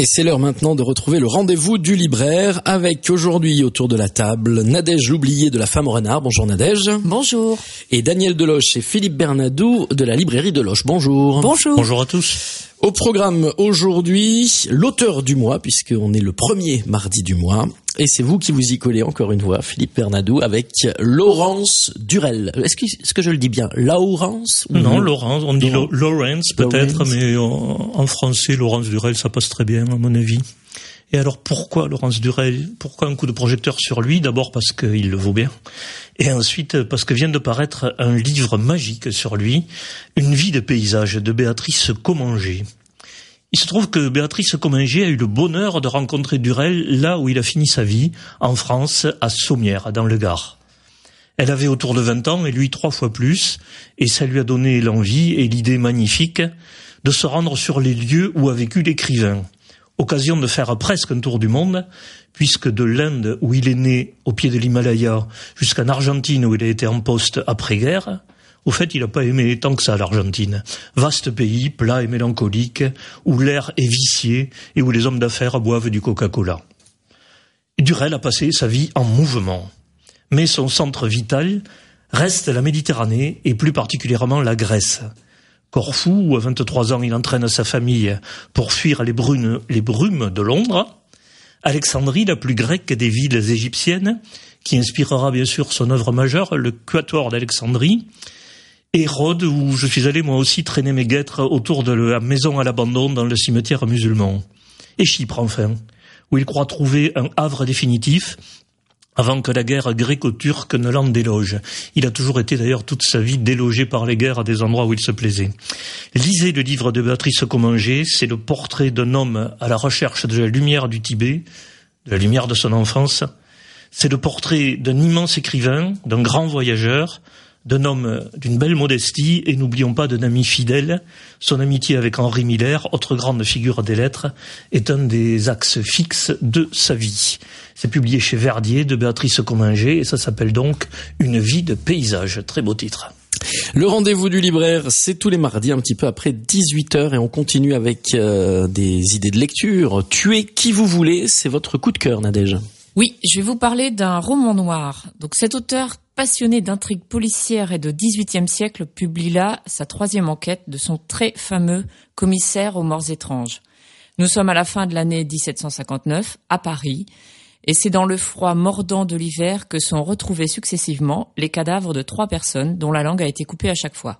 Et c'est l'heure maintenant de retrouver le rendez-vous du libraire avec aujourd'hui autour de la table Nadège l'oublié de la Femme au Renard. Bonjour Nadège. Bonjour. Et Daniel Deloche et Philippe Bernadou de la librairie Deloche. Bonjour. Bonjour. Bonjour à tous. Au programme aujourd'hui, l'auteur du mois, puisqu'on est le premier mardi du mois. Et c'est vous qui vous y collez encore une fois, Philippe Bernadou, avec Laurence Durel. Est-ce que je le dis bien? Laurence? Non, Laurence, on dit Lawrence peut-être, mais en français, Laurence Durel, ça passe très bien à mon avis. Et alors pourquoi Laurence Durel? Pourquoi un coup de projecteur sur lui? D'abord parce qu'il le vaut bien. Et ensuite parce que vient de paraître un livre magique sur lui, Une vie de paysage de Béatrice Commanger. Il se trouve que Béatrice Commanger a eu le bonheur de rencontrer Durel là où il a fini sa vie, en France, à Sommières, dans le Gard. Elle avait autour de 20 ans et lui 3 fois plus, et ça lui a donné l'envie et l'idée magnifique de se rendre sur les lieux où a vécu l'écrivain. Occasion de faire presque un tour du monde, puisque de l'Inde où il est né au pied de l'Himalaya jusqu'en Argentine où il a été en poste après-guerre, au fait, il n'a pas aimé tant que ça l'Argentine. Vaste pays, plat et mélancolique, où l'air est vicié et où les hommes d'affaires boivent du Coca-Cola. Durel a passé sa vie en mouvement. Mais son centre vital reste la Méditerranée et plus particulièrement la Grèce. Corfou, où à 23 ans il entraîne sa famille pour fuir les brumes de Londres. Alexandrie, la plus grecque des villes égyptiennes, qui inspirera bien sûr son œuvre majeure, le Quatuor d'Alexandrie. Et Rhodes, où je suis allé moi aussi traîner mes guêtres autour de la maison à l'abandon dans le cimetière musulman. Et Chypre enfin, où il croit trouver un havre définitif avant que la guerre gréco-turque ne l'en déloge. Il a toujours été d'ailleurs toute sa vie délogé par les guerres à des endroits où il se plaisait. Lisez le livre de Béatrice Commanger, c'est le portrait d'un homme à la recherche de la lumière du Tibet, de la lumière de son enfance. C'est le portrait d'un immense écrivain, d'un grand voyageur, d'un homme d'une belle modestie, et n'oublions pas d'un ami fidèle. Son amitié avec Henri Miller, autre grande figure des lettres, est un des axes fixes de sa vie. C'est publié chez Verdier de Béatrice Commanger, et ça s'appelle donc Une vie de paysage. Très beau titre. Le rendez-vous du libraire, c'est tous les mardis, un petit peu après 18h, et on continue avec des idées de lecture. Tuez qui vous voulez, c'est votre coup de cœur, Nadège. Oui, je vais vous parler d'un roman noir. Donc cet auteur passionné d'intrigues policières et de XVIIIe siècle publie là sa 3e enquête de son très fameux commissaire aux morts étranges. Nous sommes à la fin de l'année 1759, à Paris, et c'est dans le froid mordant de l'hiver que sont retrouvés successivement les cadavres de 3 personnes dont la langue a été coupée à chaque fois.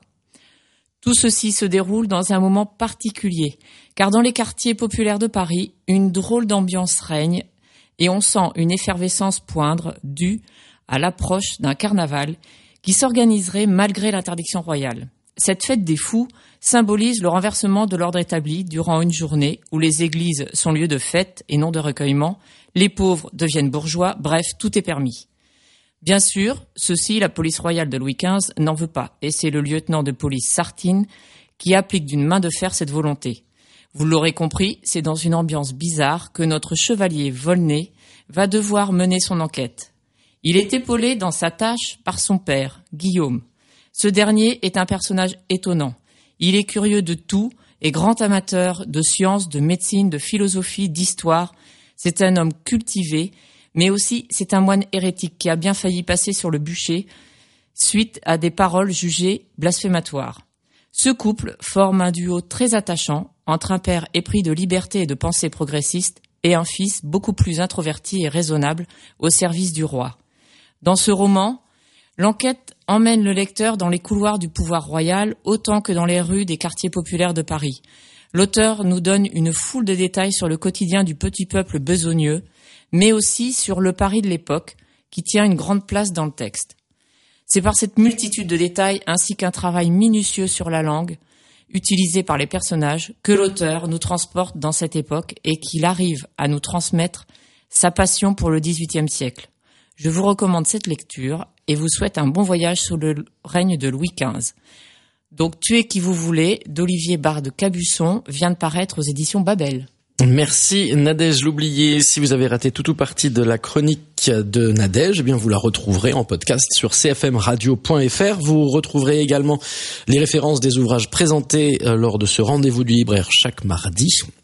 Tout ceci se déroule dans un moment particulier, car dans les quartiers populaires de Paris, une drôle d'ambiance règne, et on sent une effervescence poindre due à l'approche d'un carnaval qui s'organiserait malgré l'interdiction royale. Cette fête des fous symbolise le renversement de l'ordre établi durant une journée où les églises sont lieux de fête et non de recueillement, les pauvres deviennent bourgeois, bref, tout est permis. Bien sûr, ceci, la police royale de Louis XV n'en veut pas, et c'est le lieutenant de police Sartine qui applique d'une main de fer cette volonté. Vous l'aurez compris, c'est dans une ambiance bizarre que notre chevalier Volney va devoir mener son enquête. Il est épaulé dans sa tâche par son père, Guillaume. Ce dernier est un personnage étonnant. Il est curieux de tout et grand amateur de sciences, de médecine, de philosophie, d'histoire. C'est un homme cultivé, mais aussi c'est un moine hérétique qui a bien failli passer sur le bûcher suite à des paroles jugées blasphématoires. Ce couple forme un duo très attachant entre un père épris de liberté et de pensée progressiste et un fils beaucoup plus introverti et raisonnable au service du roi. Dans ce roman, l'enquête emmène le lecteur dans les couloirs du pouvoir royal autant que dans les rues des quartiers populaires de Paris. L'auteur nous donne une foule de détails sur le quotidien du petit peuple besogneux, mais aussi sur le Paris de l'époque qui tient une grande place dans le texte. C'est par cette multitude de détails ainsi qu'un travail minutieux sur la langue utilisée par les personnages que l'auteur nous transporte dans cette époque et qu'il arrive à nous transmettre sa passion pour le XVIIIe siècle. Je vous recommande cette lecture et vous souhaite un bon voyage sous le règne de Louis XV. Donc, Tuez qui vous voulez, d'Olivier Bard-Cabusson, vient de paraître aux éditions Babel. Merci Nadège l'oublié. Si vous avez raté tout ou partie de la chronique de Nadège, eh bien vous la retrouverez en podcast sur cfmradio.fr. Vous retrouverez également les références des ouvrages présentés lors de ce rendez-vous du libraire chaque mardi.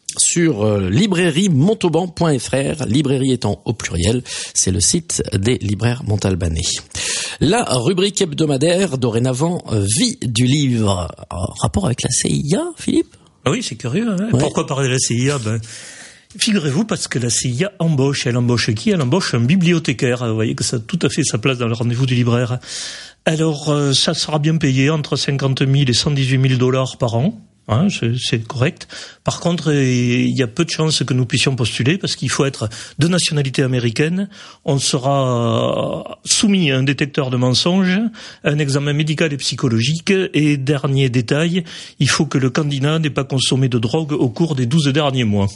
sur librairiemontauban.fr, librairie étant au pluriel, c'est le site des libraires montalbanais. La rubrique hebdomadaire, dorénavant, vie du livre. Rapport avec la CIA, Philippe ? Ah oui, c'est curieux. Hein. Ouais. Pourquoi parler de la CIA ? Figurez-vous, parce que la CIA embauche. Elle embauche qui ? Elle embauche un bibliothécaire. Vous voyez que ça a tout à fait sa place dans le rendez-vous du libraire. Alors, ça sera bien payé, entre 50 000 et 118 000 $ par an. Hein, c'est correct. Par contre, il y a peu de chances que nous puissions postuler parce qu'il faut être de nationalité américaine. On sera soumis à un détecteur de mensonges, à un examen médical et psychologique. Et dernier détail, il faut que le candidat n'ait pas consommé de drogue au cours des 12 derniers mois.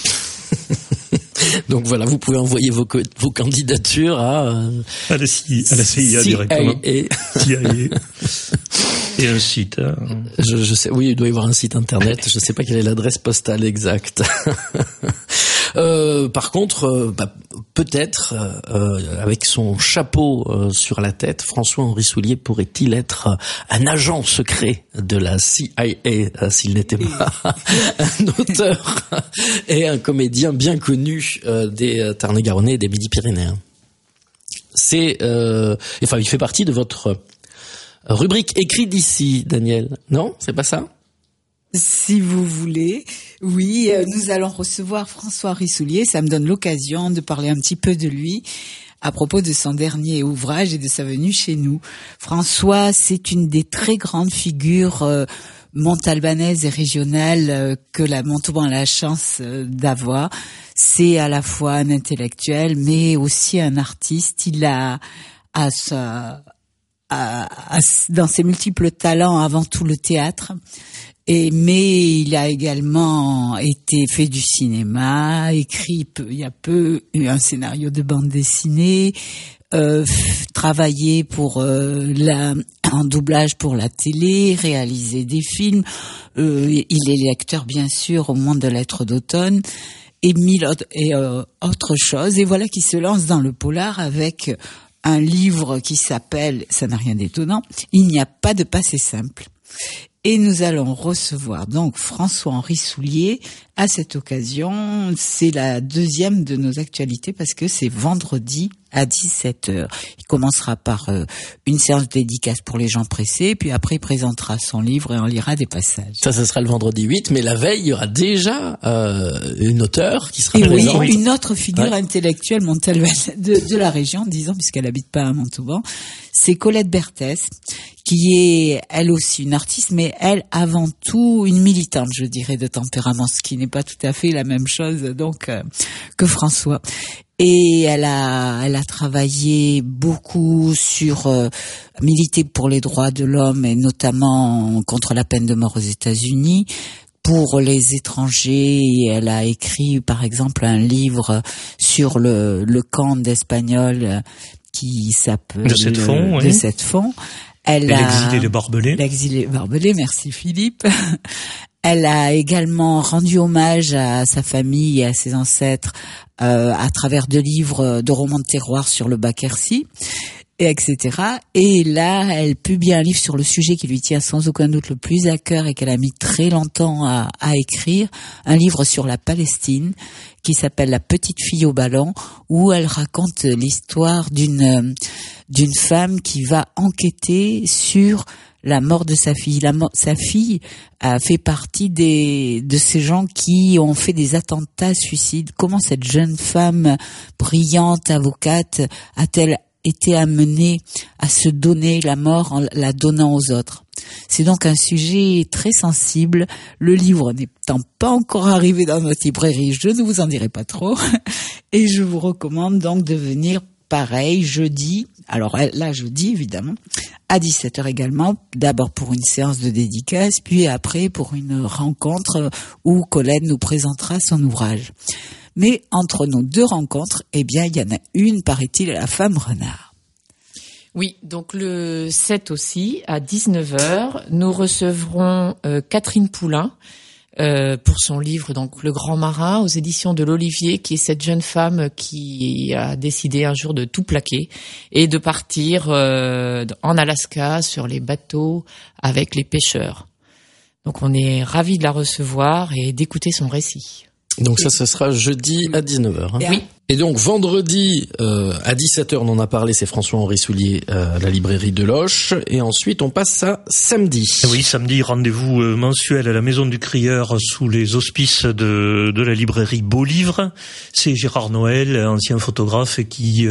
Donc voilà, vous pouvez envoyer vos candidatures à la CIA directement. CIA. Et un site. Hein. Je sais, oui, il doit y avoir un site internet. Je sais pas quelle est l'adresse postale exacte. Par contre, peut-être avec son chapeau sur la tête, François-Henri Soulier pourrait-il être un agent secret de la CIA s'il n'était pas un auteur et un comédien bien connu des Tarn-et-Garonnais et des Midi-Pyrénéens. Il fait partie de votre rubrique écrit d'ici, Daniel. Non, c'est pas ça? Si vous voulez, oui, nous allons recevoir François-Henri Soulier. Ça me donne l'occasion de parler un petit peu de lui à propos de son dernier ouvrage et de sa venue chez nous. François, c'est une des très grandes figures montalbanaises et régionales que la Montauban a la chance d'avoir. C'est à la fois un intellectuel, mais aussi un artiste. Il a dans ses multiples talents avant tout le théâtre. Mais il a également fait du cinéma, écrit il y a peu un scénario de bande dessinée, travaillé en doublage pour la télé, réalisé des films. Il est lecteur bien sûr au Monde de Lettres d'automne et autre chose. Et voilà qu'il se lance dans le polar avec un livre qui s'appelle, ça n'a rien d'étonnant, Il n'y a pas de passé simple. Et nous allons recevoir donc François-Henri Soulier à cette occasion. C'est la deuxième de nos actualités parce que c'est vendredi à 17h. Il commencera par une séance de dédicace pour les gens pressés, puis après il présentera son livre et on lira des passages. Ça sera le vendredi 8, mais la veille, il y aura déjà une auteure qui sera présente. Oui, une autre figure intellectuelle montalbanaise de la région, disons, puisqu'elle habite pas à Montauban, c'est Colette Berthès, qui est elle aussi une artiste, mais elle avant tout une militante, je dirais, de tempérament, ce qui n'est pas tout à fait la même chose donc que François. Et elle a travaillé beaucoup sur militer pour les droits de l'homme et notamment contre la peine de mort aux États-Unis. Pour les étrangers, elle a écrit par exemple un livre sur le camp d'Espagnols qui s'appelle de cette fond. L'exilé des Barbelés. L'exilé Barbelés, merci Philippe. Elle a également rendu hommage à sa famille et à ses ancêtres à travers 2 livres de romans de terroir sur le Baquercy, etc. Et là, elle publie un livre sur le sujet qui lui tient sans aucun doute le plus à cœur et qu'elle a mis très longtemps à écrire, un livre sur la Palestine qui s'appelle La petite fille au ballon, où elle raconte l'histoire d'une femme qui va enquêter sur la mort de sa fille. Sa fille a fait partie de ces gens qui ont fait des attentats suicides. Comment cette jeune femme brillante, avocate, a-t-elle été amenée à se donner la mort en la donnant aux autres? C'est donc un sujet très sensible. Le livre n'étant pas encore arrivé dans notre librairie, je ne vous en dirai pas trop. Et je vous recommande donc de venir pareil jeudi. Alors là, jeudi évidemment, à 17h également, d'abord pour une séance de dédicace, puis après pour une rencontre où Colette nous présentera son ouvrage. Mais entre nos 2 rencontres, eh bien, il y en a une, paraît-il, à la femme renard. Oui, donc le 7 aussi, à 19h, nous recevrons Catherine Poulain pour son livre donc Le Grand Marin aux éditions de l'Olivier, qui est cette jeune femme qui a décidé un jour de tout plaquer et de partir en Alaska sur les bateaux avec les pêcheurs. Donc on est ravis de la recevoir et d'écouter son récit. Donc ça sera jeudi à 19h. Hein. Oui. Et donc vendredi à 17h, on en a parlé, c'est François-Henri Soulier, la librairie de Loches. Et ensuite, on passe à samedi. Oui, samedi, rendez-vous mensuel à la Maison du Crieur sous les auspices de la librairie Beau Livre. C'est Gérard Noël, ancien photographe, qui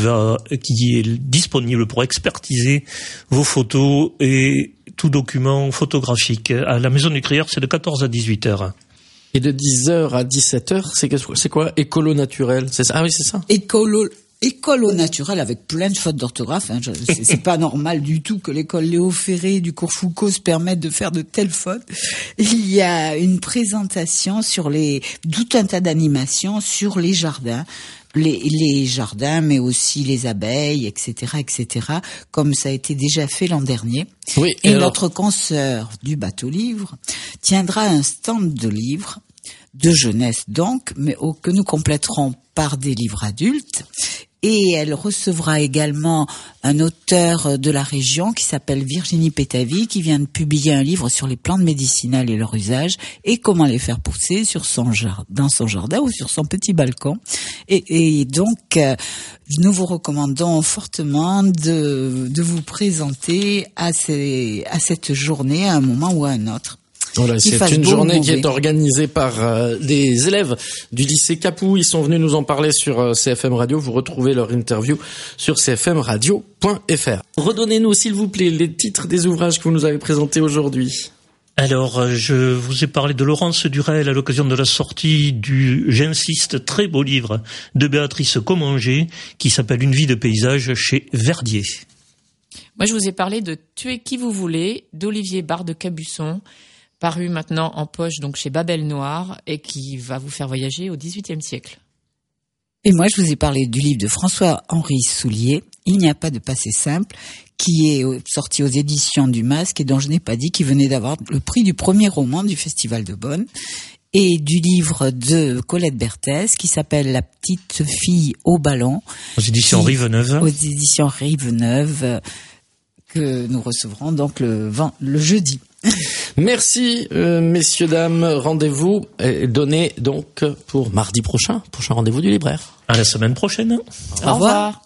est disponible pour expertiser vos photos et tout document photographique. À la Maison du Crieur, c'est de 14 à 18h. Et de 10h à 17h, c'est quoi? Écolo naturel, c'est ça? Ah oui, c'est ça. École naturel avec plein de fautes d'orthographe. Hein. C'est pas normal du tout que l'école Léo Ferré du cours Foucault se permette de faire de telles fautes. Il y a une présentation sur tout un tas d'animations sur les jardins. Les jardins, mais aussi les abeilles, etc., comme ça a été déjà fait l'an dernier. Oui, et notre consoeur du bateau livre tiendra un stand de livres, de jeunesse donc, mais que nous compléterons par des livres adultes. Et elle recevra également un auteur de la région qui s'appelle Virginie Pétavy, qui vient de publier un livre sur les plantes médicinales et leur usage et comment les faire pousser dans son jardin ou sur son petit balcon. Et donc, nous vous recommandons fortement de vous présenter à cette journée à un moment ou à un autre. Voilà, c'est une journée qui est organisée par des élèves du lycée Capoue. Ils sont venus nous en parler sur CFM Radio. Vous retrouvez leur interview sur cfmradio.fr. Redonnez-nous, s'il vous plaît, les titres des ouvrages que vous nous avez présentés aujourd'hui. Alors, je vous ai parlé de Laurence Durel à l'occasion de la sortie du, j'insiste, très beau livre de Béatrice Commanger qui s'appelle Une vie de paysage chez Verdier. Moi, je vous ai parlé de Tuer qui vous voulez d'Olivier Barre de Cabusson, paru maintenant en poche donc chez Babel Noir et qui va vous faire voyager au XVIIIe siècle. Et moi, je vous ai parlé du livre de François-Henri Soulier, Il n'y a pas de passé simple, qui est sorti aux éditions du Masque et dont je n'ai pas dit qu'il venait d'avoir le prix du premier roman du Festival de Bonn, et du livre de Colette Berthès qui s'appelle La petite fille au ballon. Aux éditions Rive-Neuve. Aux éditions Rive-Neuve, que nous recevrons donc le jeudi. Merci, messieurs, dames. Rendez-vous est donné donc pour mardi prochain rendez-vous du libraire. À la semaine prochaine. Au revoir.